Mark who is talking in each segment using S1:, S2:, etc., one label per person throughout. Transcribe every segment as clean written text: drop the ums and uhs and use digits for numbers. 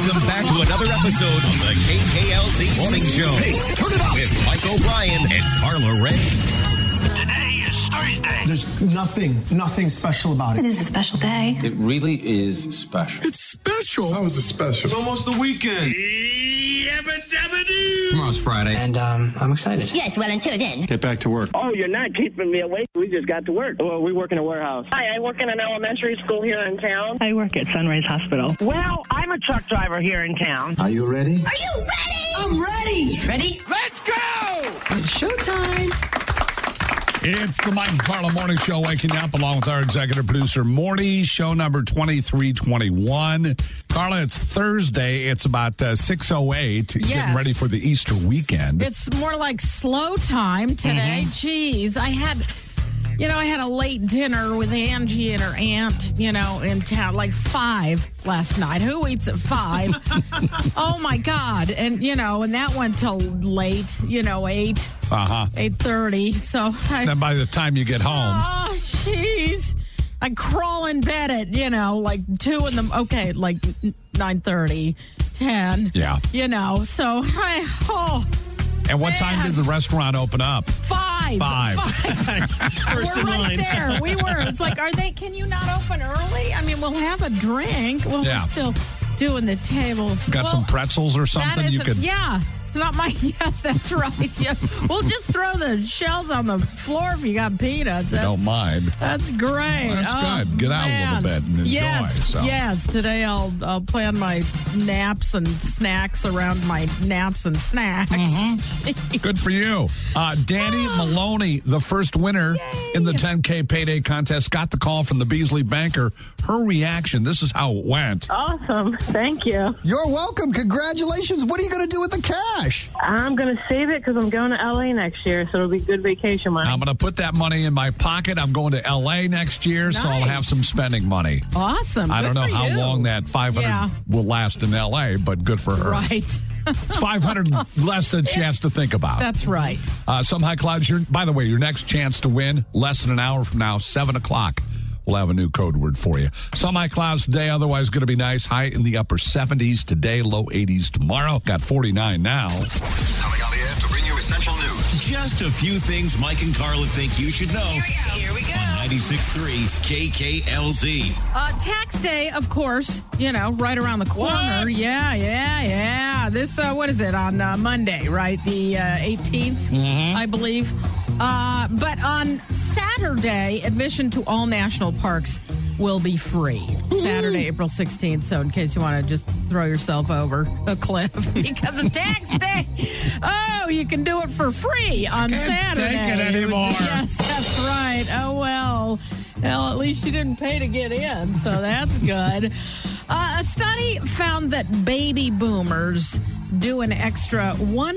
S1: Welcome back to another episode of the KKLZ Morning Show. Hey, turn it up with Mike O'Brien and Carla Ray.
S2: Today is Thursday.
S3: There's nothing special about it.
S4: It is a special day.
S5: It really is special.
S3: It's special.
S6: How is it special?
S2: It's almost the weekend.
S5: Tomorrow's Friday.
S4: And I'm excited.
S7: Yes, well, until then.
S6: Get back to work.
S8: Oh, you're not keeping me awake. We just got to work. Well, we work in a warehouse.
S9: Hi, I work in an elementary school here in town.
S10: I work at Sunrise Hospital.
S9: Well, I'm a truck driver here in town.
S6: Are you ready?
S7: Are you ready?
S4: I'm ready. Ready?
S2: Let's go!
S4: It's showtime.
S11: It's the Mike and Carla Morning Show, waking you up along with our executive producer, Morty, show number 2321. Carla, it's Thursday. It's about 6:08, getting ready for the Easter weekend.
S12: It's more like slow time today. Jeez, I had a late dinner with Angie and her aunt, in town, like 5 last night. Who eats at 5? Oh, my God. And, and that went till late, 8:30. So
S11: then by the time you get home.
S12: Oh, jeez. I crawl in bed at, like 2 in the, okay, like 9:30, 10.
S11: Yeah.
S12: So
S11: And what time did the restaurant open up?
S12: 5.
S11: 5.
S12: We're right there. We were. It's like, can you not open early? I mean, we'll have a drink. Well, we're still doing the tables.
S11: Got some pretzels or something?
S12: Yeah. It's not my, yes, that's right. Yeah. We'll just throw the shells on the floor if you got peanuts.
S11: Don't mind.
S12: That's great.
S11: Well, that's good. Get out a little bit and enjoy.
S12: Yes. Today I'll plan my naps and snacks around my naps and snacks.
S11: Good for you. Danny Maloney, the first winner in the 10K payday contest, got the call from the Beasley banker. Her reaction, this is how it went.
S9: Awesome. Thank you.
S3: You're welcome. Congratulations. What are you going to do with the cash?
S9: I'm going to save it because I'm going to L.A. next year, so it'll be good vacation money.
S11: I'm going to put that money in my pocket. I'm going to L.A. next year, so I'll have some spending money.
S12: Awesome.
S11: I don't know how long that 500 will last in L.A., but good for her.
S12: Right.
S11: It's 500 less than she has to think about.
S12: That's right.
S11: Some high clouds. By the way, your next chance to win, less than an hour from now, 7 o'clock. We'll have a new code word for you. Some high clouds today, otherwise going to be nice. High in the upper 70s today, low 80s tomorrow. Got 49 now.
S1: Coming on the air to bring you essential news. Just a few things Mike and Carla think you should know.
S9: Here we go.
S1: On 96.3 KKLZ.
S12: Tax day, of course, right around the corner. What? Yeah. This, what is it, on Monday, right? The 18th, I believe. But on Saturday, admission to all national parks will be free. Saturday, April 16th. So in case you want to just throw yourself over a cliff because of tax day, you can do it for free on Saturday.
S11: Can't take it anymore.
S12: Yes, that's right. Oh, well, at least you didn't pay to get in, so that's good. A study found that baby boomers do an extra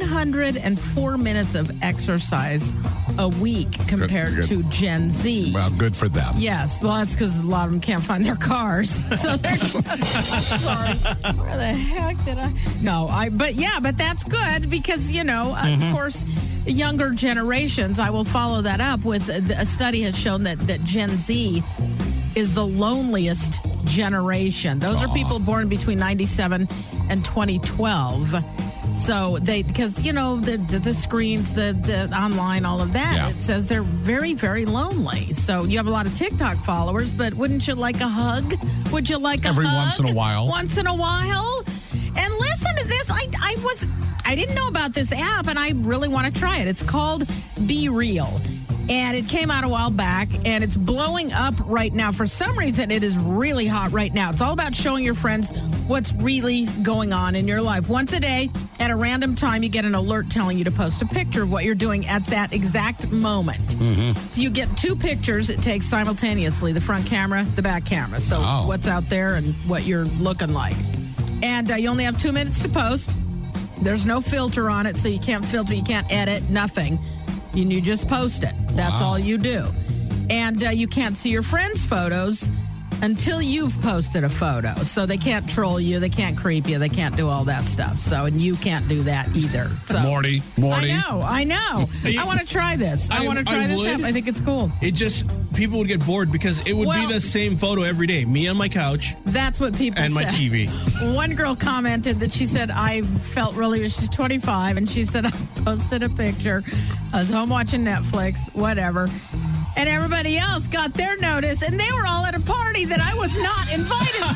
S12: 104 minutes of exercise a week compared to Gen Z.
S11: Well, good for them.
S12: Yes. Well, that's because a lot of them can't find their cars. So they're sorry. Where the heck did I? No, but that's good because, of course, younger generations, I will follow that up with a study has shown that Gen Z is the loneliest generation. Those are people born between 97 and 2012. So because the screens, the online, all of that, it says they're very, very lonely. So you have a lot of TikTok followers, but wouldn't you like a hug? Would you like a hug?
S11: Every once in a while.
S12: Once in a while? And listen to this. I didn't know about this app, and I really want to try it. It's called Be Real. And it came out a while back, and it's blowing up right now. For some reason, it is really hot right now. It's all about showing your friends what's really going on in your life. Once a day, at a random time, you get an alert telling you to post a picture of what you're doing at that exact moment. So you get 2 pictures it takes simultaneously, the front camera, the back camera. So what's out there and what you're looking like. And you only have 2 minutes to post. There's no filter on it, so you can't filter, you can't edit, nothing. And you just post it. That's all you do. And you can't see your friends' photos until you've posted a photo. So they can't troll you, they can't creep you, they can't do all that stuff. So, and you can't do that either. So
S11: Morty.
S12: I know. I want to try this. I want to try this app. I think it's cool.
S6: It just, people would get bored because it would be the same photo every day. Me on my couch.
S12: That's what people
S6: and
S12: said.
S6: my TV.
S12: One girl commented that she said, I felt really, she's 25, and she said, I posted a picture. I was home watching Netflix, whatever. And everybody else got their notice, and they were all at a party that I was not invited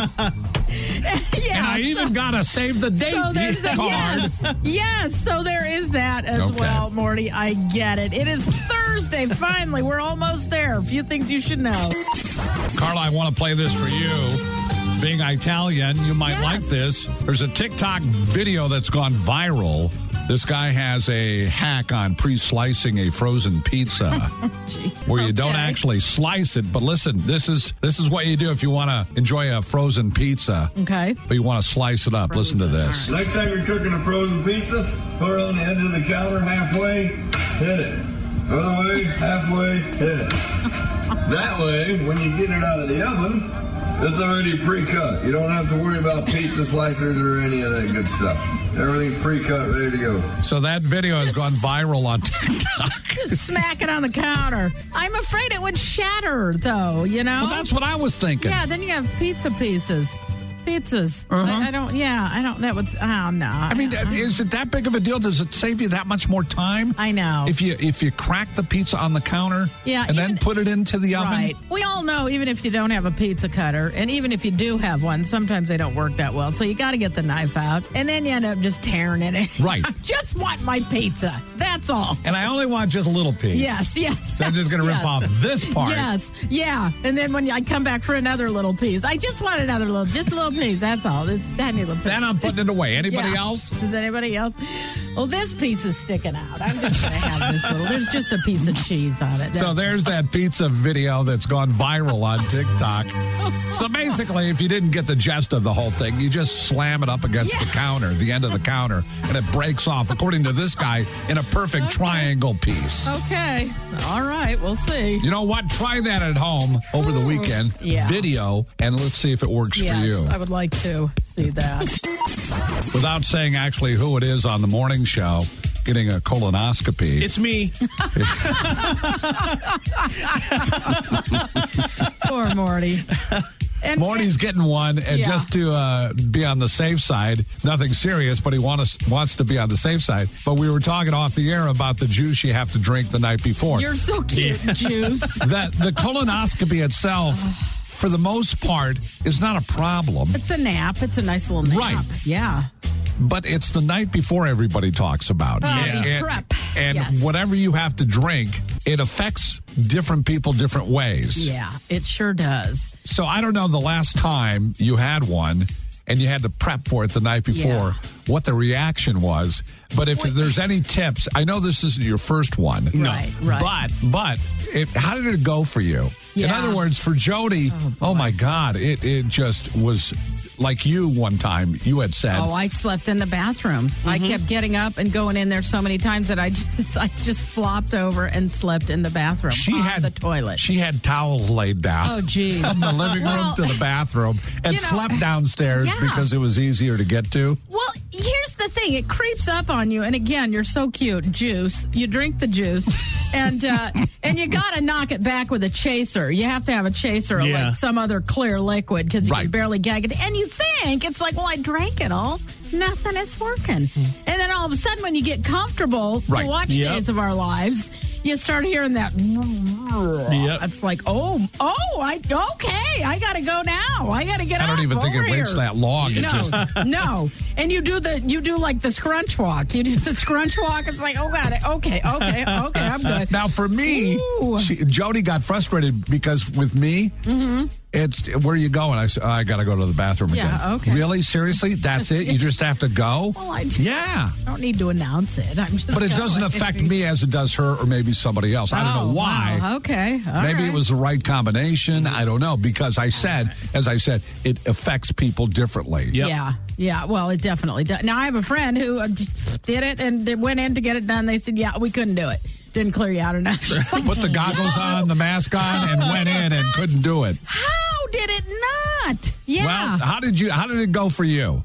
S12: to.
S11: And I even got a save the date card.
S12: Yes, so there is that as well, Morty. I get it. It is Thursday, finally. We're almost there. A few things you should know.
S11: Carla, I want to play this for you. Being Italian, you might like this. There's a TikTok video that's gone viral. This guy has a hack on pre-slicing a frozen pizza where you don't actually slice it. But listen, this is what you do if you want to enjoy a frozen pizza.
S12: Okay.
S11: But you want to slice it up. Listen to this.
S7: Next time you're cooking a frozen pizza, put it on the edge of the counter halfway, hit it. Other way, halfway, hit it. That way, when you get it out of the oven, it's already pre-cut. You don't have to worry about pizza slicers or any of that good stuff. Everything's pre-cut, ready to go.
S11: So that video has gone viral on TikTok.
S12: Just smack it on the counter. I'm afraid it would shatter, though, you know?
S11: Well, that's what I was thinking.
S12: Yeah, then you have pizza pieces. Pizzas. I don't, that would, oh, no.
S11: I mean, is it that big of a deal? Does it save you that much more time?
S12: I know.
S11: If you crack the pizza on the counter and then put it into the oven?
S12: Right. We all know, even if you don't have a pizza cutter, and even if you do have one, sometimes they don't work that well. So you got to get the knife out, and then you end up just tearing it.
S11: Right.
S12: I just want my pizza. That's all.
S11: And I only want just a little piece.
S12: Yes.
S11: So I'm just going to rip off this part.
S12: Yes, yeah. And then when I come back for another little piece, I just want just a little piece. That's all. This tiny little piece.
S11: Then I'm putting it away. Anybody else?
S12: Does anybody else? Well, this piece is sticking out. I'm just going to have this little. There's just a piece of cheese on it.
S11: So there's that pizza video that's gone viral on TikTok. So basically, if you didn't get the gist of the whole thing, you just slam it up against the counter, the end of the counter, and it breaks off, according to this guy, in a perfect triangle piece.
S12: Okay. All right. We'll see.
S11: You know what? Try that at home over the weekend.
S12: Yeah.
S11: Video, and let's see if it works for you.
S12: I would like to see that.
S11: Without saying actually who it is on the morning show, getting a colonoscopy.
S6: It's me.
S12: Poor Morty. And
S11: Morty's getting one, and just to be on the safe side, nothing serious, but he wants to be on the safe side. But we were talking off the air about the juice you have to drink the night before.
S12: You're so cute, juice.
S11: The colonoscopy itself, for the most part, is not a problem.
S12: It's a nap. It's a nice little nap.
S11: Right.
S12: Yeah.
S11: But it's the night before everybody talks about.
S12: The prep.
S11: And whatever you have to drink, it affects different people different ways.
S12: Yeah, it sure does.
S11: So I don't know the last time you had one and you had to prep for it the night before, what the reaction was. But if there's any tips, I know this isn't your first one.
S12: Right.
S11: But how did it go for you?
S12: Yeah.
S11: In other words, for Jody, oh my God, it just was like you one time, you had said.
S12: Oh, I slept in the bathroom. I kept getting up and going in there so many times that I just flopped over and slept in the bathroom on the toilet.
S11: She had towels laid down.
S12: Oh, geez.
S11: From the living room to the bathroom and slept downstairs because it was easier to get to.
S12: Well, here's the thing. It creeps up on you. And again, you're so cute. Juice. You drink the juice. And you got to knock it back with a chaser. You have to have a chaser or like some other clear liquid because you can barely gag it. And you think, it's like, well, I drank it all. Nothing is working. And then all of a sudden, when you get comfortable to watch Days of Our Lives, you start hearing that. It's like, okay, I got to go now. I got to get
S11: I don't even think it waits that long.
S12: No. And you do like the scrunch walk. You do the scrunch walk. It's like, oh, got it. Okay, I'm good.
S11: Now, for me, Jody got frustrated because with me, it's where are you going? I said, I got to go to the bathroom again.
S12: Yeah, okay.
S11: Really? Seriously? That's it? You just have to go?
S12: Well, I don't need to announce it. I'm just
S11: But it doesn't affect me as it does her or maybe somebody else. I don't know why.
S12: Wow. Okay.
S11: Maybe it was the right combination. I don't know. Because as I said, it affects people differently.
S12: Yep. Yeah, well, it definitely does. Now, I have a friend who did it and they went in to get it done. They said, we couldn't do it. Didn't clear you out enough.
S11: Put the goggles on, the mask on, and went in and couldn't do it.
S12: How did it not? Yeah.
S11: Well, how did it go for you?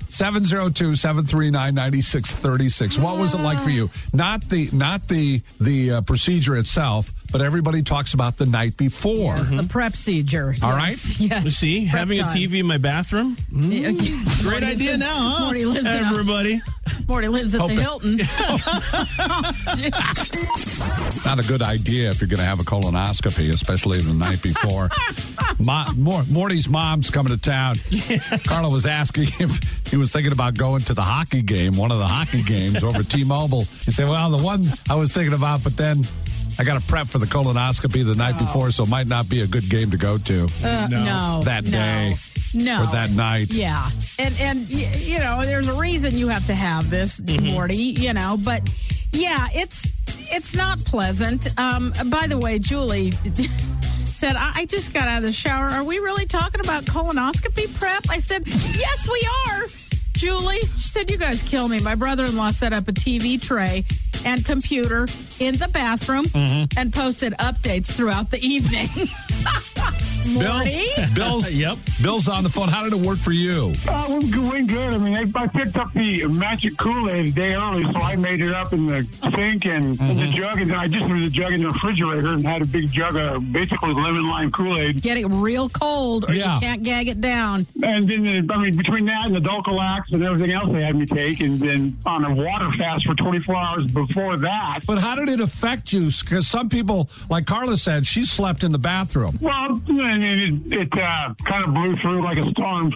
S11: 702-739-9636. What was it like for you? Not the procedure itself, but everybody talks about the night before.
S12: Yes, the prep-procedure.
S11: All right.
S12: Yes.
S6: See,
S12: Prep
S6: having
S12: time.
S6: a TV in my bathroom? Great idea now, huh?
S12: Morty lives
S6: everybody.
S12: Morty lives at the Hilton.
S11: Not a good idea if you're going to have a colonoscopy, especially the night before. Morty's mom's coming to town. Carla was asking if he was thinking about going to the hockey game, one of the hockey games over T-Mobile. He said, well, the one I was thinking about, but then I got to prep for the colonoscopy the night before, so it might not be a good game to go to.
S12: No.
S11: That day.
S12: No.
S11: Or that night.
S12: Yeah. And you know, there's a reason you have to have this, Morty, you know, but yeah, it's not pleasant. By the way, Julie said, I just got out of the shower. Are we really talking about colonoscopy prep? I said, yes, we are. Julie, she said, you guys kill me. My brother-in-law set up a TV tray and computer in the bathroom and posted updates throughout the evening. Morty?
S11: Bill's on the phone. How did it work for you?
S10: It was going good. I mean, I picked up the magic Kool-Aid a day early, so I made it up in the sink and in the jug, and then I just threw the jug in the refrigerator and had a big jug of basically lemon-lime Kool-Aid.
S12: Get it real cold or you can't gag it down.
S10: And then, between that and the Dulcolax and everything else they had me take, and then on a water fast for 24 hours before that.
S11: But how did it affect you? Because some people, like Carla said, she slept in the bathroom.
S10: Well, it kind of blew through like a storm.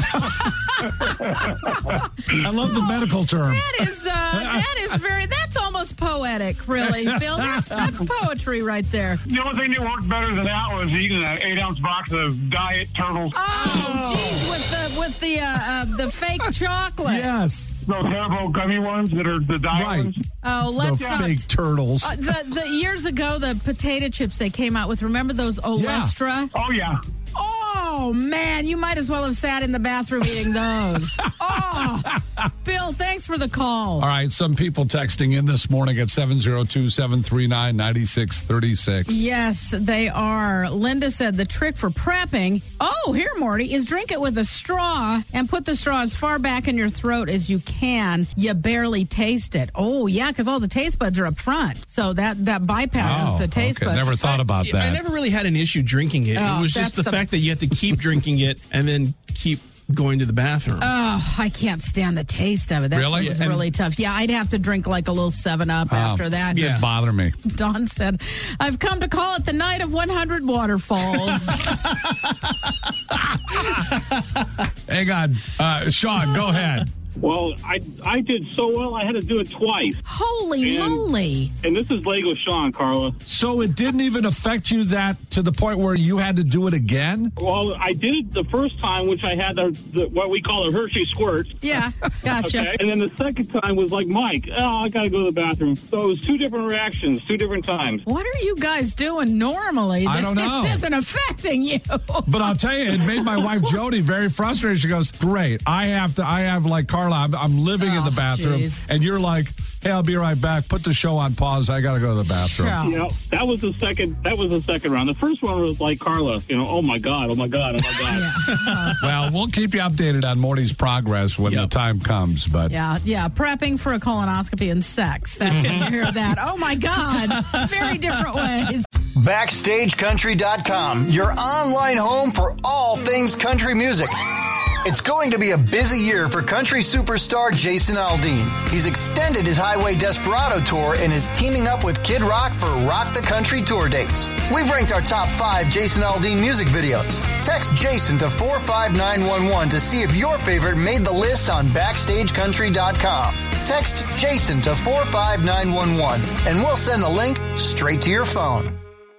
S11: I love the medical term.
S12: That's almost poetic, really, Bill. That's poetry right there.
S10: The only thing that worked better than that was eating an 8-ounce box of Diet Turtles.
S12: Oh, geez, with the fake chocolate.
S11: Yes.
S10: Those Haribo gummy ones that are the diet ones.
S12: Oh, let's not.
S11: Fake turtles.
S12: The years ago, the potato chips they came out with, remember those Olestra?
S10: Oh, yeah.
S12: Oh, man, you might as well have sat in the bathroom eating those. Oh, Bill, thanks for the call.
S11: All right, some people texting in this morning at 702-739-9636.
S12: Yes, they are. Linda said the trick for prepping, here, Morty, is drink it with a straw and put the straw as far back in your throat as you can. You barely taste it. Oh, yeah, because all the taste buds are up front. So that bypasses the taste buds.
S11: Never thought about that.
S6: I never really had an issue drinking it. It was just the fact that you have to keep drinking it and then keep going to the bathroom.
S12: Oh, I can't stand the taste of it. That
S11: really?
S12: was really tough. Yeah, I'd have to drink like a little 7-Up after that.
S11: It didn't bother me.
S12: Don said, I've come to call it the night of 100 waterfalls.
S11: Hang on. Sean, go ahead.
S13: Well, I did so well, I had to do it twice.
S12: Holy moly.
S13: And this is Lego Sean, Carla.
S11: So it didn't even affect you that to the point where you had to do it again?
S13: Well, I did it the first time, which I had the what we call a Hershey squirt.
S12: Yeah, gotcha.
S13: Okay? And then the second time was like, Mike, I got to go to the bathroom. So it was 2 different reactions, 2 different times.
S12: What are you guys doing normally?
S11: I don't know.
S12: This isn't affecting you.
S11: But I'll tell you, it made my wife Jody very frustrated. She goes, great, I have like Carla, I'm living in the bathroom, and you're like, hey, I'll be right back. Put the show on pause. I got to go to the bathroom.
S12: Sure.
S13: You know, that was the second round. The first one was like Carla, oh my God.
S11: Well, we'll keep you updated on Morty's progress when the time comes. But
S12: yeah, prepping for a colonoscopy and sex. That's when you hear that. Oh my God, very different ways.
S3: BackstageCountry.com, your online home for all things country music. It's going to be a busy year for country superstar Jason Aldean. He's extended his Highway Desperado tour and is teaming up with Kid Rock for Rock the Country tour dates. We've ranked our top 5 Jason Aldean music videos. Text Jason to 45911 to see if your favorite made the list on BackstageCountry.com. Text Jason to 45911 and we'll send the link straight to your phone.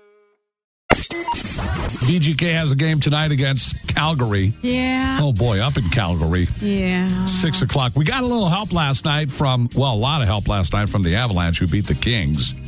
S11: VGK has a game tonight against Calgary.
S12: Yeah.
S11: Oh, boy, up in Calgary.
S12: Yeah.
S11: 6 o'clock. We got a little help last night a lot of help last night from the Avalanche, who beat the Kings.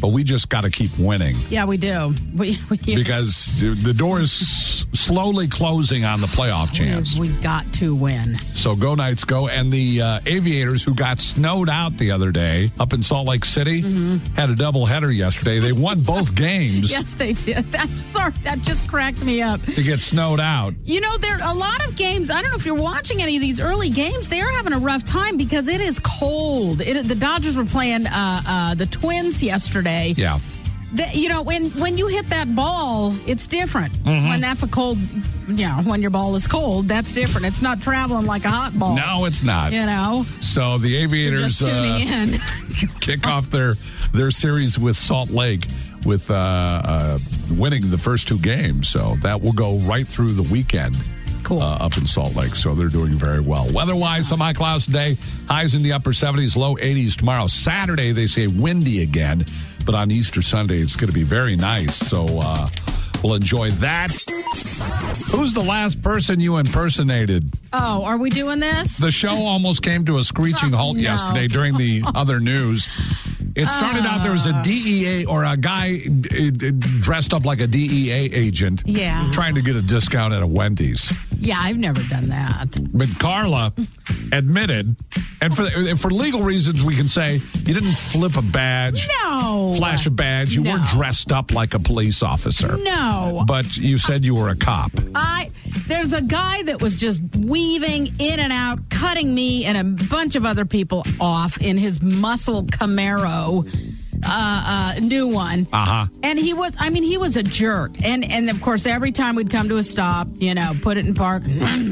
S11: But we just got to keep winning.
S12: Yeah, we do.
S11: Because the door is slowly closing on the playoff chance.
S12: We got to win.
S11: So go Knights, go. And the Aviators, who got snowed out the other day up in Salt Lake City, had a doubleheader yesterday. They won both games.
S12: Yes, they did. I'm sorry, that just cracked me up.
S11: To get snowed out.
S12: You know, there are a lot of games. I don't know if you're watching any of these early games. They are having a rough time because it is cold. The Dodgers were playing the Twins yesterday.
S11: Yeah.
S12: When you hit that ball, it's different. When that's a cold, when your ball is cold, that's different. It's not traveling like a hot ball.
S11: No, it's not. So the Aviators kick off their series with Salt Lake with winning the first two games. So that will go right through the weekend.
S12: Cool.
S11: Up in Salt Lake. So they're doing very well. Weather-wise, some high clouds today. Highs in the upper 70s, low 80s tomorrow. Saturday, they say windy again. But on Easter Sunday, it's going to be very nice. So we'll enjoy that. Who's the last person you impersonated?
S12: Oh, are we doing this?
S11: The show almost came to a screeching halt yesterday during the other news. It started out there was a DEA or a guy dressed up like a DEA agent trying to get a discount at a Wendy's.
S12: Yeah, I've never done that.
S11: But Carla admitted, and for legal reasons, we can say you didn't flip a badge, flash a badge. You weren't dressed up like a police officer.
S12: No.
S11: But you said you were a cop.
S12: There's a guy that was just weaving in and out, cutting me and a bunch of other people off in his muscle Camaro. New one. And he was a jerk. And of course, every time we'd come to a stop, put it in park.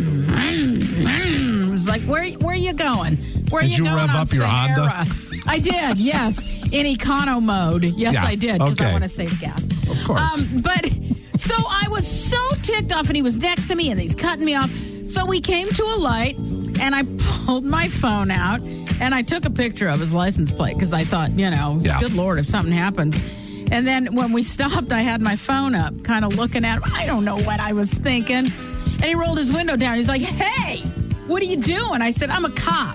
S12: It was like, where are you going? Where are you going?
S11: Did you rev up your Honda?
S12: I did, yes. In econo mode. Yes, I did, because I want to save gas.
S11: Of course.
S12: But so I was so ticked off, and he was next to me, and he's cutting me off. So we came to a light, and I pulled my phone out, and I took a picture of his license plate, because I thought, good Lord, if something happens. And then when we stopped, I had my phone up, kind of looking at him. I don't know what I was thinking. And he rolled his window down. He's like, hey, what are you doing? I said, I'm a cop.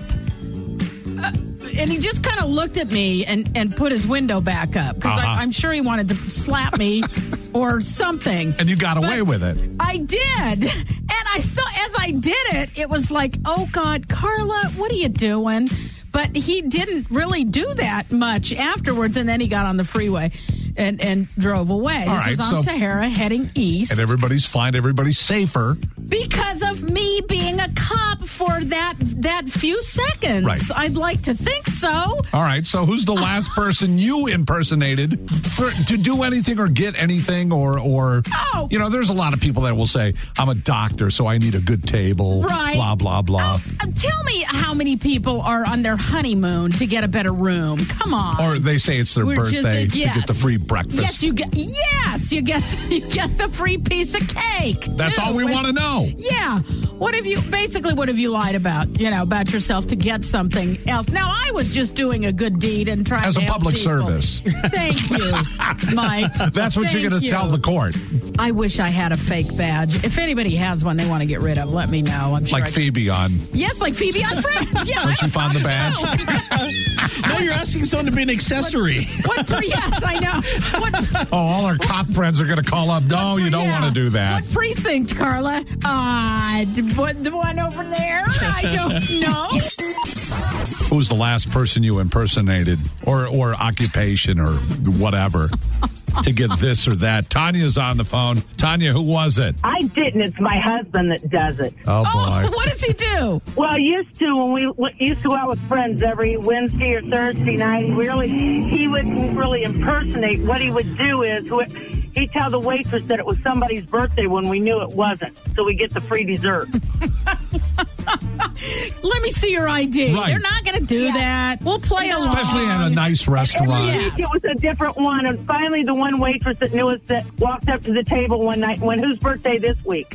S12: And he just kind of looked at me and put his window back up because I'm sure he wanted to slap me or something.
S11: And you got away with it.
S12: I did. And I thought as I did it, it was like, oh, God, Carla, what are you doing? But he didn't really do that much afterwards. And then he got on the freeway and drove away. This was on Sahara heading east.
S11: And everybody's fine. Everybody's safer.
S12: Because of me being a cop for that few seconds.
S11: Right.
S12: I'd like to think so.
S11: All right. So who's the last person you impersonated to do anything or get anything or there's a lot of people that will say, I'm a doctor, so I need a good table.
S12: Right.
S11: Blah, blah, blah.
S12: Tell me how many people are on their honeymoon to get a better room. Come on.
S11: Or they say it's their birthday to get the free breakfast.
S12: Yes, you get the free piece of cake.
S11: That's all we want to know.
S12: Yeah. What have you lied about, about yourself to get something else? Now, I was just doing a good deed and trying to
S11: as a
S12: help
S11: public
S12: people.
S11: Service.
S12: Thank you, Mike.
S11: That's what you're going to tell the court.
S12: I wish I had a fake badge. If anybody has one they want to get rid of, let me know. I'm sure
S11: like Phoebe on.
S12: Yes, like Phoebe on Friends. Yeah.
S11: When she found the badge.
S6: No, you're asking someone to be an accessory.
S12: Yes, I know.
S11: All our cop friends are going to call up. No, you don't want to do that.
S12: What precinct, Carla? The one over there? I don't know.
S11: Who's the last person you impersonated or occupation or whatever to get this or that? Tanya's on the phone. Tanya, who was it?
S14: I didn't. It's my husband that does it.
S11: Oh, boy.
S12: What does he do?
S14: Well, used to when we used to go out with friends every Wednesday or Thursday night, he wouldn't really impersonate. What he would do is he'd tell the waitress that it was somebody's birthday when we knew it wasn't, so we get the free dessert.
S12: Let me see your ID.
S11: Right.
S12: They're not going to do that. We'll play along.
S11: Especially at a nice restaurant.
S14: Every week it was a different one, and finally the one waitress that knew us that walked up to the table one night and went, whose birthday this week?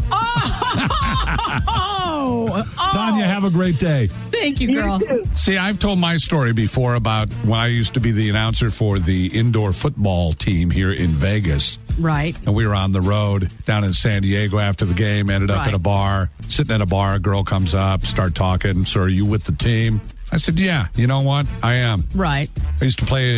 S11: Tanya, have a great day.
S12: Thank you, girl.
S14: You too.
S11: See, I've told my story before about when I used to be the announcer for the indoor football team here in Vegas.
S12: Right.
S11: And we were on the road down in San Diego after the game, ended up at a bar, sitting at a bar, a girl comes up, start talking. So are you with the team? I said, yeah, you know what? I am.
S12: Right.
S11: I used to play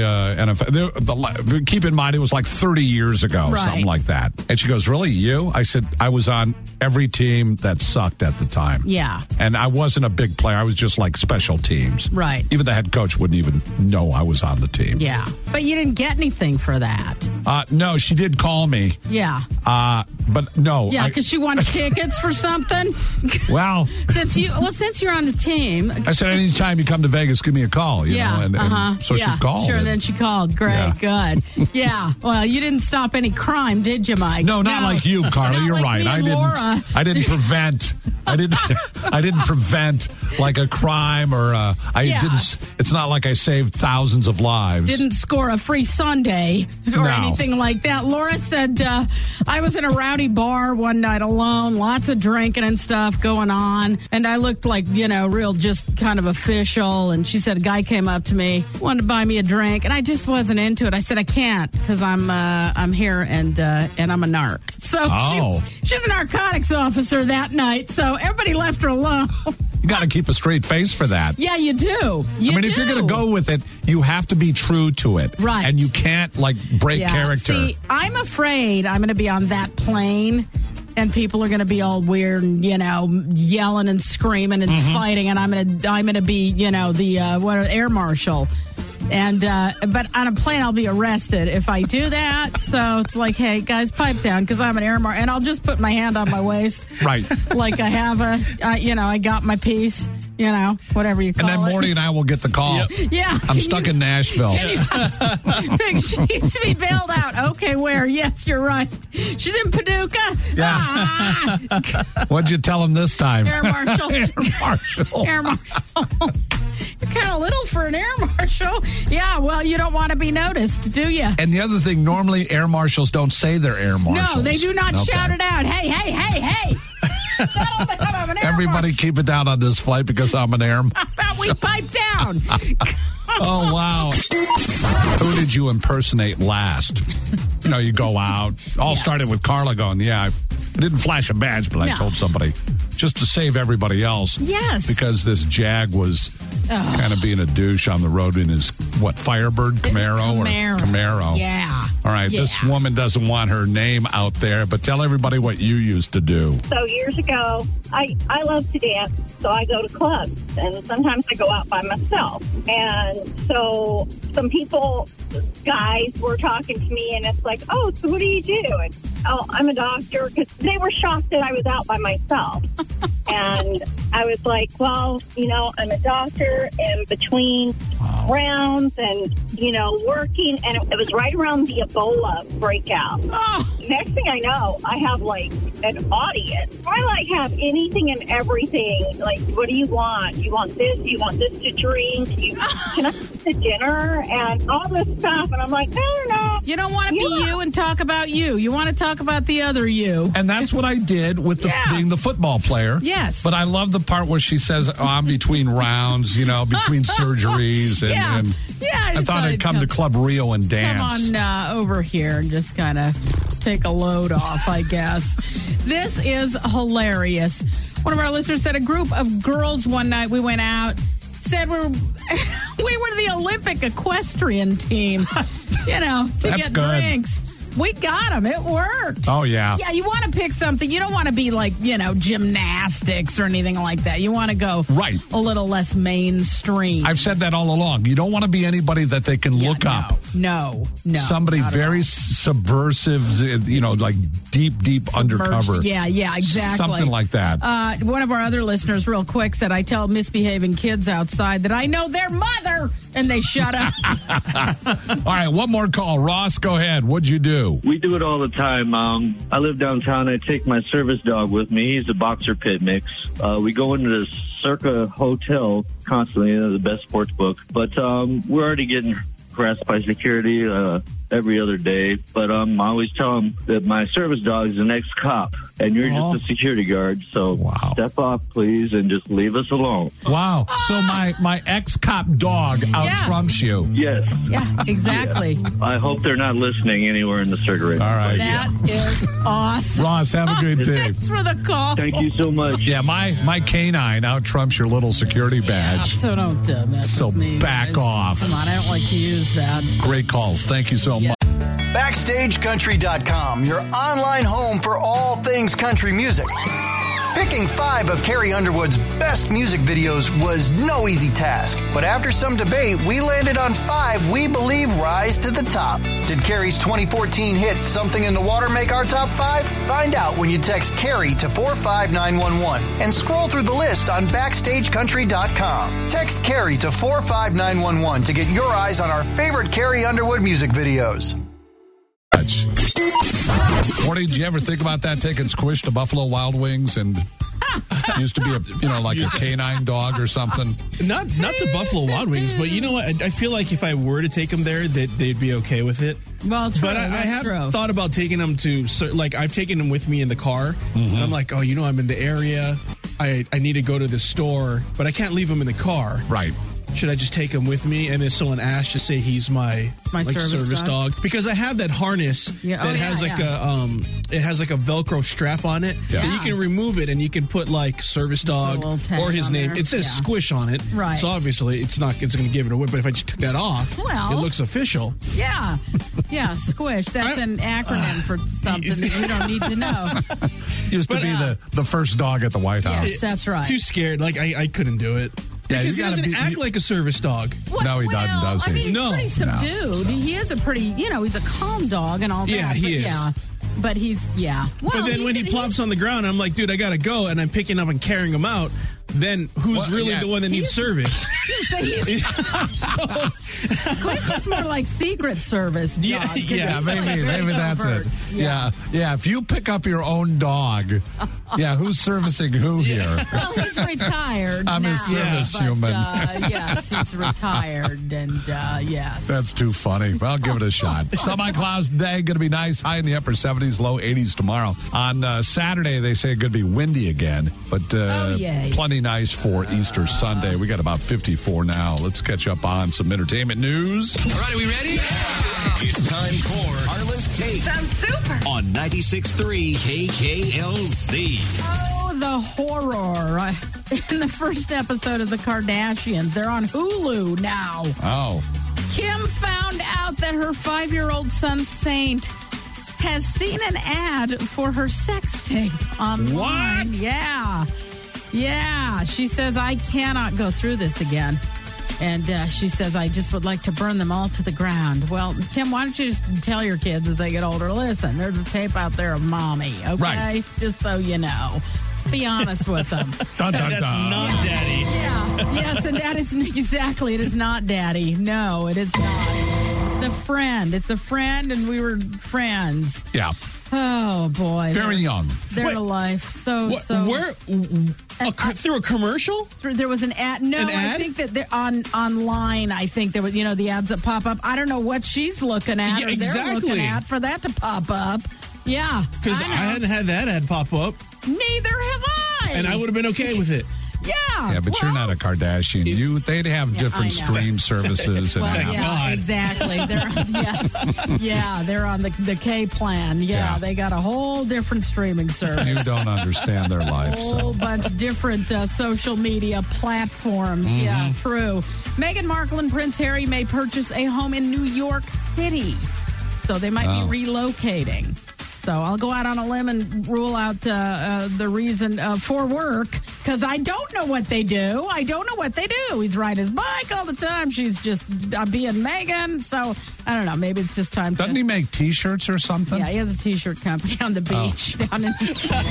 S11: NFL. Keep in mind, it was like 30 years ago, something like that. And she goes, really, you? I said, I was on every team that sucked at the time.
S12: Yeah.
S11: And I wasn't a big player. I was just like special teams.
S12: Right.
S11: Even the head coach wouldn't even know I was on the team.
S12: Yeah. But you didn't get anything for that.
S11: No, she did call me.
S12: Yeah.
S11: But no.
S12: Yeah, because she wanted tickets for something.
S11: Well.
S12: Since you're on the team.
S11: I said, anytime you come to Vegas, give me a call. You know? And so she called.
S12: Sure, and then she called. Great, good. Yeah. Well, you didn't stop any crime, did you, Mike?
S11: No, not like you, Carla. You're
S12: like
S11: right. I didn't prevent. I didn't prevent like a crime or didn't. It's not like I saved thousands of lives.
S12: Didn't score a free sundae or anything like that. Laura said I was in a rowdy bar one night alone, lots of drinking and stuff going on, and I looked like real just kind of official. And she said a guy came up to me, wanted to buy me a drink, and I just wasn't into it. I said I can't because I'm here and I'm a narc. So she's a narcotics officer that night. So everybody left her alone.
S11: You got to keep a straight face for that.
S12: Yeah, you do.
S11: If you're going to go with it, you have to be true to it.
S12: Right.
S11: And you can't, break character.
S12: See, I'm afraid I'm going to be on that plane and people are going to be all weird and, yelling and screaming and fighting. And I'm going to be, the air marshal. And but on a plane, I'll be arrested if I do that. So it's like, hey, guys, pipe down because I'm an air marshal. And I'll just put my hand on my waist.
S11: Right.
S12: Like I have I got my piece, whatever you call it.
S11: And then Morty and I will get the call.
S12: Yep. Yeah.
S11: I'm stuck in Nashville.
S12: Big, she needs to be bailed out. Okay, where? Yes, you're right. She's in Paducah.
S11: Yeah. What'd you tell him this time?
S12: Air marshal.
S11: Air marshal.
S12: Air marshal. You're kind of little for an air marshal. Yeah, well, you don't want to be noticed, do you?
S11: And the other thing, normally air marshals don't say they're air marshals.
S12: No, they do not shout it out. Hey, hey, hey, hey. Settle down, I'm an air
S11: Everybody
S12: marshal.
S11: Keep it down on this flight because I'm an air marshal.
S12: How about we pipe down?
S11: Oh, wow. Who did you impersonate last? You go out. All started with Carla going, I didn't flash a badge, but I told somebody just to save everybody else.
S12: Yes.
S11: Because this Jag was kind of being a douche on the road in his, Firebird Camaro? Camaro.
S12: Yeah.
S11: All right, this woman doesn't want her name out there, but tell everybody what you used to do.
S15: So years ago, I love to dance, so I go to clubs, and sometimes I go out by myself. And so some guys were talking to me, and it's like, oh, so what do you do? And, oh, I'm a doctor, because they were shocked that I was out by myself. And I was like, well, I'm a doctor, and between rounds and, working, and it was right around the Ebola breakout. Oh. Next thing I know, I have, an audience. I, have anything and everything. Like, what do you want? You want this? You want this to drink? Can I have to dinner? And all this stuff. And I'm like, no.
S12: You don't want to be you and talk about you. You want to talk about the other you.
S11: And that's what I did with being the football player.
S12: Yes.
S11: But I love the part where she says, I'm between rounds, between surgeries. And I thought I'd come to Club Rio and dance.
S12: Come on over here and just kind of take a load off, I guess. This is hilarious. One of our listeners said a group of girls one night we went out said we were the Olympic equestrian team, to get drinks. We got them. It worked.
S11: Oh, yeah.
S12: Yeah, you want to pick something. You don't want to be like, gymnastics or anything like that. You want to go a little less mainstream.
S11: I've said that all along. You don't want to be anybody that they can look up.
S12: No.
S11: Somebody very subversive, deep undercover.
S12: Yeah, exactly.
S11: Something like that.
S12: One of our other listeners, real quick, said, I tell misbehaving kids outside that I know their mother, and they shut up.
S11: All right, one more call. Ross, go ahead. What'd you do?
S16: We do it all the time. I live downtown. I take my service dog with me. He's a boxer pit mix. We go into the Circa Hotel constantly, the best sports book. But we're already getting harassed by security. every other day, but I always tell them that my service dog is an ex-cop, and you're just a security guard, so step off, please, and just leave us alone.
S11: Wow. So my ex-cop dog out-trumps you.
S16: Yes.
S12: Yeah, exactly.
S16: Yeah. I hope they're not listening anywhere in the circuit race.
S11: All right.
S12: That is awesome.
S11: Ross, have a good day.
S12: Thanks for the call.
S16: Thank you so much.
S11: Yeah, my canine out-trumps your little security badge.
S12: So don't mess with me,
S11: back
S12: guys.
S11: off.
S12: Come on, I don't like to use that.
S11: Great calls. Thank you so much.
S3: BackstageCountry.com, your online home for all things country music. Picking 5 of Carrie Underwood's best music videos was no easy task, but after some debate, we landed on 5 we believe rise to the top. Did Carrie's 2014 hit Something in the Water make our top 5? Find out when you text Carrie to 45911 and scroll through the list on BackstageCountry.com. Text Carrie to 45911 to get your eyes on our favorite Carrie Underwood music videos.
S11: Morty, did you ever think about that, taking Squish to Buffalo Wild Wings and used to be a canine dog or something?
S6: Not to Buffalo Wild Wings, but you know what? I feel like if I were to take them there, that they'd be okay with it.
S12: Well, true.
S6: But I have thought about taking them to, like, I've taken them with me in the car. And I'm like, I'm in the area. I need to go to the store, but I can't leave them in the car.
S11: Right.
S6: Should I just take him with me? And if someone asks, just say he's my service dog. Because I have that harness that has it has like a Velcro strap on it that you can remove it and you can put like service dog or his name. It says Squish on it.
S12: Right.
S6: So obviously it's going to give it away. But if I just took that off, it looks official.
S12: Yeah. Yeah, Squish. That's an acronym for something that you don't need to know.
S11: Used to be the first dog at the White House.
S12: Yes, that's right.
S6: Too scared. Like I couldn't do it. Because he doesn't act like a service dog.
S11: No, he doesn't, does he?
S12: I mean, he's pretty subdued. He is a pretty, he's a calm dog and all that.
S6: Yeah, he is.
S12: Yeah. But he's, Well,
S6: but then when he plops on the ground, I'm like, dude, I got to go. And I'm picking up and carrying him out. Then who's the one that needs service?
S12: Squish is more like Secret Service dog.
S11: Yeah, maybe that's it. Yeah. If you pick up your own dog, who's servicing who here?
S12: Well, he's retired.
S11: I'm a service human.
S12: Yes, he's retired, and yes.
S11: That's too funny. Well, give it a shot. Semi-clouds today, going to be nice, high in the upper 70s, low 80s tomorrow. On Saturday, they say it's going to be windy again, but plenty nice for Easter Sunday. We got about 54 now. Let's catch up on some entertainment news.
S1: All right, are we ready? It's time for Carla's Take.
S4: Sounds super.
S1: On 96.3 KKLZ.
S12: Oh, the horror. In the first episode of The Kardashians, they're on Hulu now.
S11: Oh.
S12: Kim found out that her 5-year-old son, Saint, has seen an ad for her sex tape online.
S6: What?
S12: Yeah. She says, I cannot go through this again. And she says, I just would like to burn them all to the ground. Well, Kim, why don't you just tell your kids as they get older, listen, there's a tape out there of mommy, okay?
S11: Right.
S12: Just so you know. Be honest with them.
S11: Dun, dun,
S6: That's
S11: dun.
S6: not daddy.
S12: Yeah. Yes, and that is exactly. It is not daddy. No, it is not. It's a friend. It's a friend, and we were friends.
S11: Yeah.
S12: Oh, boy.
S11: Very young.
S12: They're to life. So.
S6: Through a commercial?
S12: There was an ad. No, I think that they're online. I think there was, the ads that pop up. I don't know what she's looking at or they're looking at for that to pop up. Yeah.
S6: Because I hadn't had that ad pop up.
S12: Neither have I.
S6: And I would have been okay with it.
S12: Yeah.
S11: Yeah, but you're not a Kardashian. They'd have different stream services. And
S12: exactly. They're on the K plan. Yeah, they got a whole different streaming service.
S11: You don't understand their life.
S12: A whole bunch of different social media platforms. Mm-hmm. Yeah, true. Meghan Markle and Prince Harry may purchase a home in New York City. So they might be relocating. So I'll go out on a limb and rule out the reason for work because I don't know what they do. He's riding his bike all the time. She's just being Megan. So I don't know. Maybe it's just time.
S11: Doesn't he make T-shirts or something?
S12: Yeah, he has a T-shirt company on the beach down in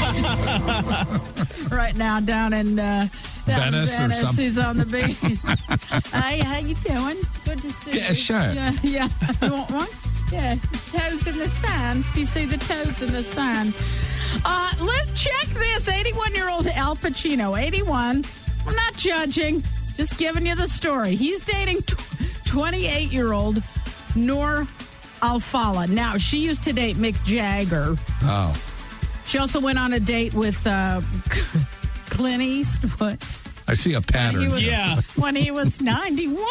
S12: right now down in
S11: Venice or something.
S12: He's on the beach. Hey, how you doing? Good to see you.
S11: Yeah, sure.
S12: Yeah. You want one? Yeah, toes in the sand. You see the toes in the sand. Let's check this. 81-year-old Al Pacino, 81. I'm not judging, just giving you the story. He's dating 28-year-old Noor Alfala. Now, she used to date Mick Jagger.
S11: Oh.
S12: She also went on a date with Clint Eastwood.
S11: I see a pattern.
S12: When he was 91.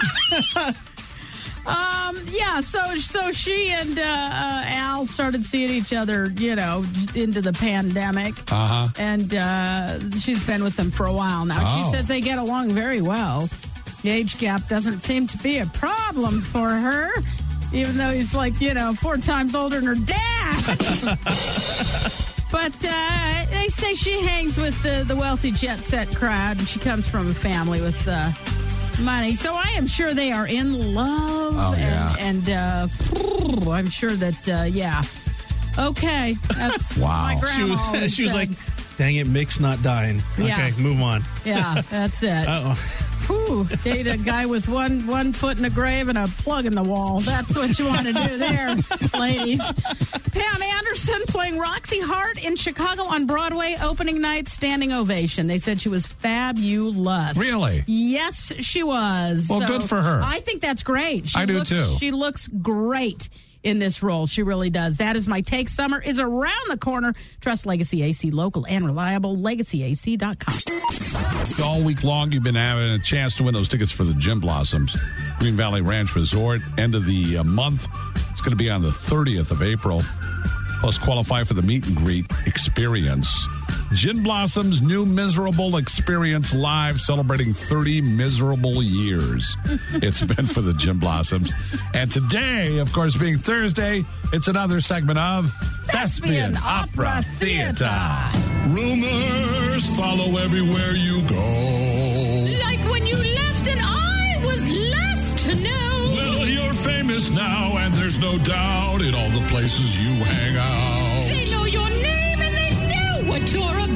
S12: So she and Al started seeing each other, into the pandemic.
S11: Uh-huh.
S12: And she's been with them for a while now.
S11: Oh.
S12: She says they get along very well. The age gap doesn't seem to be a problem for her, even though he's 4 times older than her dad. But they say she hangs with the wealthy jet set crowd, and she comes from a family with money. So I am sure they are in love.
S11: Oh, yeah.
S12: And I'm sure that, Okay, that's
S11: wow.
S12: my grandma.
S6: She was like, dang it, Mick's not dying.
S12: Yeah.
S6: Okay, move on.
S12: Yeah, that's it.
S6: Uh-oh.
S12: Date a guy with one foot in the grave and a plug in the wall. That's what you want to do there, ladies. Pam Anderson playing Roxy Hart in Chicago on Broadway, opening night, standing ovation. They said she was fabulous.
S11: Really?
S12: Yes, she was.
S11: Well, good for her.
S12: I think that's great.
S11: I do too.
S12: She looks great in this role. She really does. That is my take. Summer is around the corner. Trust Legacy AC, local and reliable. LegacyAC.com.
S11: All week long, you've been having a chance to win those tickets for the Gin Blossoms Green Valley Ranch Resort. End of the month. It's going to be on the 30th of April. Plus, qualify for the meet and greet experience. Gin Blossoms' new Miserable Experience live, celebrating 30 miserable years. It's been for the Gin Blossoms. And today, of course, being Thursday, it's another segment of Thespian Opera Theater. Rumors follow everywhere you go.
S12: Like when you left and I was last to know.
S11: Well, you're famous now, and there's no doubt in all the places you hang out.
S12: They know your name and they know what you're about.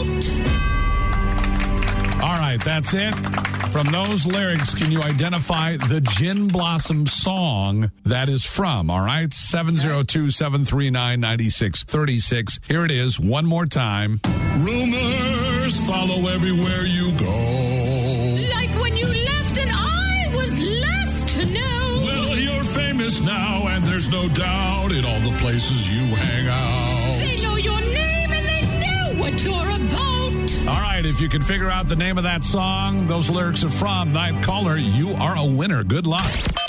S11: All right, that's it. From those lyrics, can you identify the Gin Blossom song that is from? All right, 702-739-9636. Here it is, one more time. Rumors follow everywhere you go.
S12: Like when you left and I was last to know.
S11: Well, you're famous now, and there's no doubt in all the places you hang out.
S12: They know your name and they know what you're about.
S11: All right, if you can figure out the name of that song those lyrics are from, ninth caller, you are a winner. Good luck.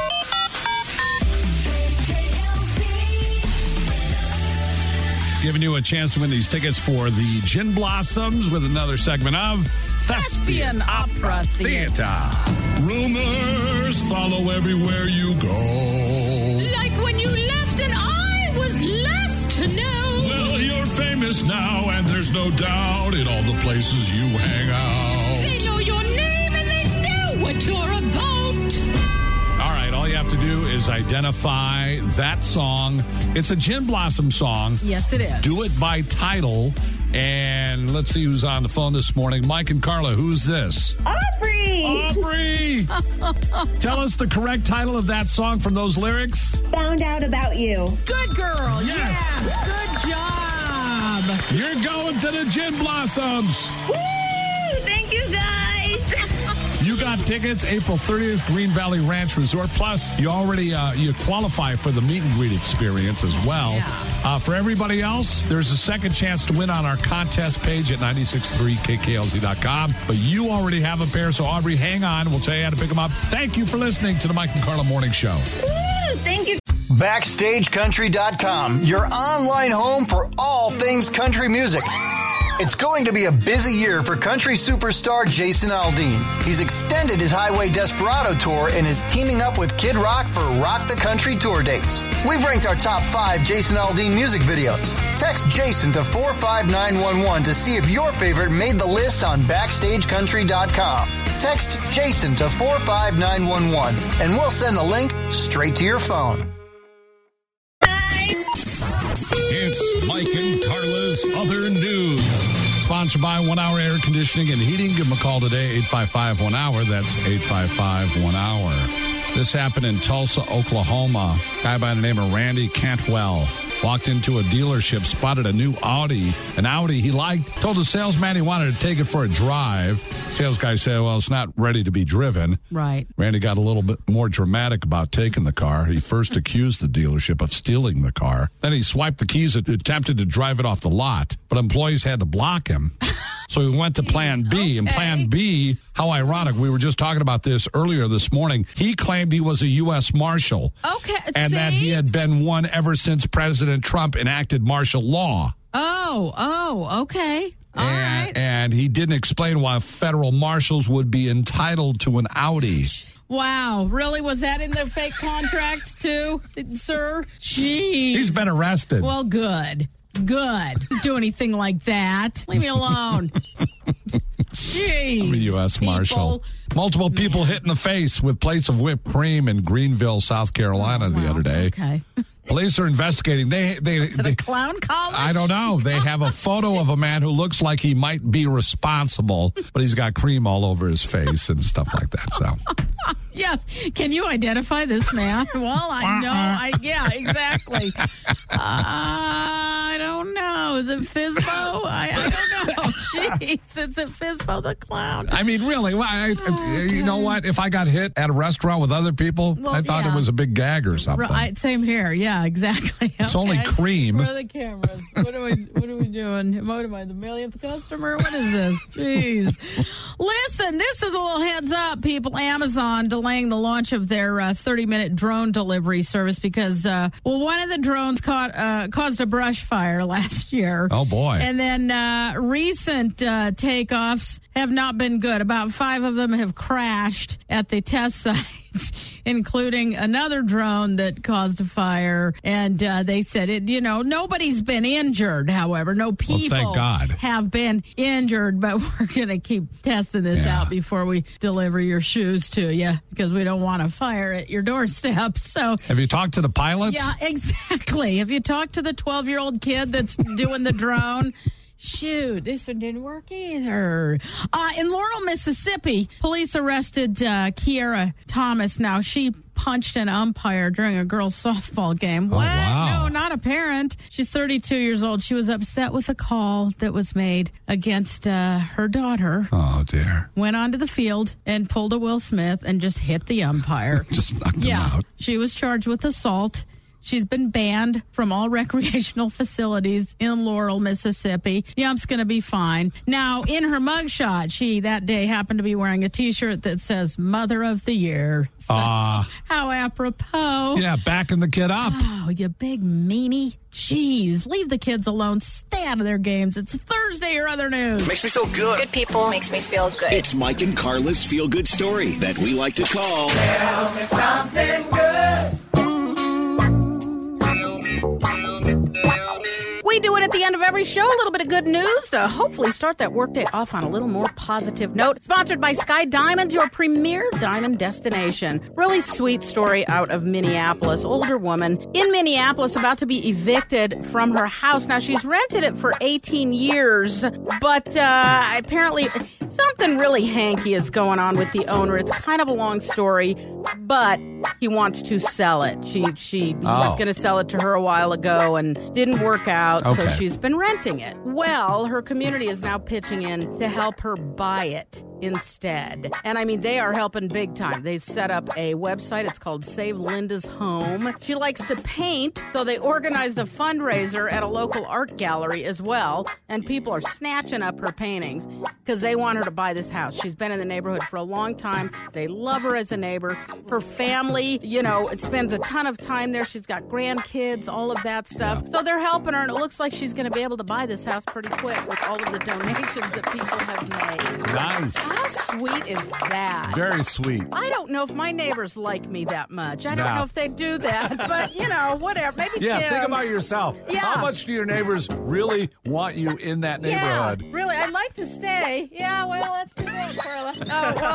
S11: Giving you a chance to win these tickets for the Gin Blossoms with another segment of
S12: Thespian Opera Theater.
S11: Rumors follow everywhere you go.
S12: Like when you left and I was last to know.
S11: Well, you're famous now, and there's no doubt in all the places you hang out.
S12: They know your name and they know what you're about.
S11: All right, all you have to do is identify that song. It's a Gin Blossom song.
S12: Yes, it is.
S11: Do it by title. And let's see who's on the phone this morning. Mike and Carla, who's this?
S15: Aubrey!
S11: Aubrey! Tell us the correct title of that song from those lyrics.
S15: Found out about you.
S12: Good girl.
S11: Yes.
S12: Good job.
S11: You're going to the Gin Blossoms.
S15: Woo! Thank you, guys.
S11: You got tickets April 30th, Green Valley Ranch Resort. Plus, you already you qualify for the meet and greet experience as well.
S12: Yeah.
S11: For everybody else, there's a second chance to win on our contest page at 963kklz.com. But you already have a pair, so Aubrey, hang on. We'll tell you how to pick them up. Thank you for listening to the Mike and Carla Morning Show.
S15: Woo! Thank you.
S3: BackstageCountry.com, your online home for all things country music. It's going to be a busy year for country superstar Jason Aldean. He's extended his Highway Desperado tour and is teaming up with Kid Rock for Rock the Country tour dates. We've ranked our top 5 Jason Aldean music videos. Text Jason to 45911 to see if your favorite made the list on BackstageCountry.com. Text Jason to 45911 and we'll send the link straight to your phone.
S1: It's Mike and Carla's Other News.
S11: Sponsored by 1 Hour Air Conditioning and Heating. Give them a call today, 855-1-HOUR. That's 855-1-HOUR. This happened in Tulsa, Oklahoma. A guy by the name of Randy Cantwell walked into a dealership, spotted a new Audi, an Audi he liked, told the salesman he wanted to take it for a drive. Sales guy said, well, it's not ready to be driven.
S12: Right.
S11: Randy got a little bit more dramatic about taking the car. He first accused the dealership of stealing the car. Then he swiped the keys and attempted to drive it off the lot, but employees had to block him. So he went to Plan B. Okay. And Plan B, how ironic, we were just talking about this earlier this morning. He claimed he was a U.S. Marshal.
S12: Okay.
S11: And that he had been one ever since President Trump enacted martial law.
S12: Oh, okay. All right.
S11: And he didn't explain why federal marshals would be entitled to an Audi.
S12: Wow. Really? Was that in the fake contract too, sir? Jeez.
S11: He's been arrested.
S12: Well, good. Don't do anything like that. Leave me alone. Jeez.
S11: I'm a U.S. Marshal. Multiple people hit in the face with plates of whipped cream in Greenville, South Carolina the other day.
S12: Okay.
S11: Police are investigating. They
S12: a clown college?
S11: I don't know. They have a photo of a man who looks like he might be responsible, but he's got cream all over his face and stuff like that. So,
S12: yes. Can you identify this man? Well, I know. Yeah, exactly. I don't know. Is it Fizbo? I don't know. Jeez, is it Fizbo the clown?
S11: I mean, really? You know what? If I got hit at a restaurant with other people, I thought it was a big gag or something.
S12: Right, same here. Yeah, exactly.
S11: It's only cream.
S12: Where are the cameras? What are we doing? What am I, the millionth customer? What is this? Jeez. Listen, this is a little heads up, people. Amazon delaying the launch of their 30-minute drone delivery service because, one of the drones caused a brush fire last year.
S11: Oh, boy.
S12: And then recent takeoffs have not been good. About 5 of them have crashed at the test site, including another drone that caused a fire. And they said nobody's been injured. However, no people
S11: thank God.
S12: have been injured, but we're going to keep testing this out before we deliver your shoes to you because we don't want a fire at your doorstep. So,
S11: have you talked to the pilots?
S12: Yeah, exactly. Have you talked to the 12-year-old kid that's doing the drone? Shoot, this one didn't work either. In Laurel, Mississippi, police arrested Kiara Thomas. Now, she punched an umpire during a girls' softball game.
S11: Oh,
S12: what?
S11: wow.
S12: No, not a parent. She's 32 years old. She was upset with a call that was made against her daughter.
S11: Oh, dear.
S12: Went onto the field and pulled a Will Smith and just hit the umpire.
S11: Just knocked him out.
S12: She was charged with assault. She's been banned from all recreational facilities in Laurel, Mississippi. The ump's going to be fine. Now, in her mugshot, she that day happened to be wearing a T-shirt that says Mother of the Year. So, how apropos.
S11: Yeah, backing the kid up.
S12: Oh, you big meanie. Jeez, leave the kids alone. Stay out of their games. It's Thursday or other news.
S1: Makes me feel good.
S17: Good people makes me feel good.
S1: It's Mike and Carla's feel-good story that we like to call...
S18: Tell me something good.
S12: We do it at the end of every show, a little bit of good news to hopefully start that workday off on a little more positive note. Sponsored by Sky Diamonds, your premier diamond destination. Really sweet story out of Minneapolis. Older woman in Minneapolis about to be evicted from her house. Now, she's rented it for 18 years, but apparently something really hanky is going on with the owner. It's kind of a long story, but he wants to sell it. He was going to sell it to her a while ago and didn't work out. So she's been renting it. Well, her community is now pitching in to help her buy it instead. And I mean, they are helping big time. They've set up a website. It's called Save Linda's Home. She likes to paint, so they organized a fundraiser at a local art gallery as well. And people are snatching up her paintings because they want her to buy this house. She's been in the neighborhood for a long time. They love her as a neighbor. Her family, it spends a ton of time there. She's got grandkids, all of that stuff. So they're helping her, and it looks like she's going to be able to buy this house pretty quick with all of the donations that people have made.
S11: Nice.
S12: How sweet is that?
S11: Very sweet.
S12: I don't know if my neighbors like me that much. I don't know if they do that, but, whatever. Maybe Tim.
S19: Think about yourself.
S12: Yeah.
S19: How much do your neighbors really want you in that neighborhood?
S12: Yeah, really. I'd like to stay. Yeah, well, let's do that, Carla. Oh, well, all right.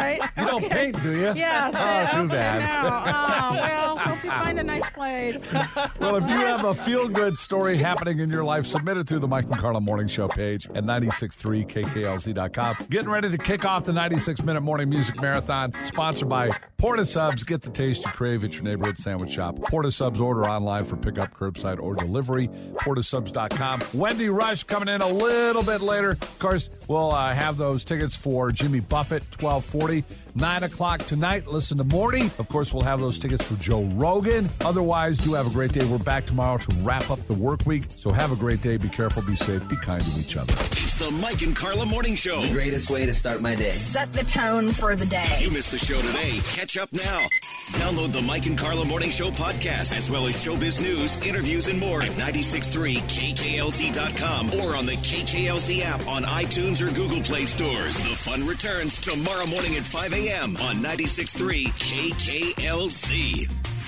S12: right.
S19: You don't paint, do you?
S12: Yeah.
S19: Too bad.
S12: Well, hope you find a nice place.
S11: Well, if you have a feel-good story happening in your life, submit it through the Mike and Carla Morning Show page at 963kklz.com. Getting ready to kick off the 96-minute morning music marathon, sponsored by Porta Subs. Get the taste you crave at your neighborhood sandwich shop. Porta Subs, order online for pickup, curbside, or delivery. PortaSubs.com. Wendy Rush coming in a little bit later. Of course, we'll have those tickets for Jimmy Buffett, 1240. 9 o'clock tonight, listen to Morty. Of course, we'll have those tickets for Joe Rogan. Otherwise, do have a great day. We're back tomorrow to wrap up the work week. So have a great day. Be careful, be safe, be kind to each other.
S1: It's the Mike and Carla Morning Show.
S17: The greatest way to start my day.
S20: Set the tone for the day.
S1: If you missed the show today, catch up now. Download the Mike and Carla Morning Show podcast, as well as showbiz news, interviews, and more at 963kklz.com or on the KKLZ app on iTunes or Google Play stores. The fun returns tomorrow morning at 5 a.m. on 96.3 KKLZ.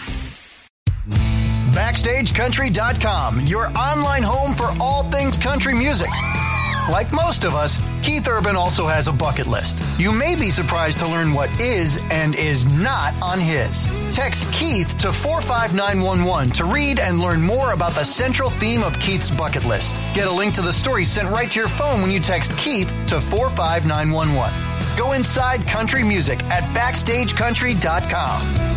S3: BackstageCountry.com, your online home for all things country music. Like most of us, Keith Urban also has a bucket list. You may be surprised to learn what is and is not on his. Text Keith to 45911 to read and learn more about the central theme of Keith's bucket list. Get a link to the story sent right to your phone when you text Keith to 45911. Go inside country music at BackstageCountry.com.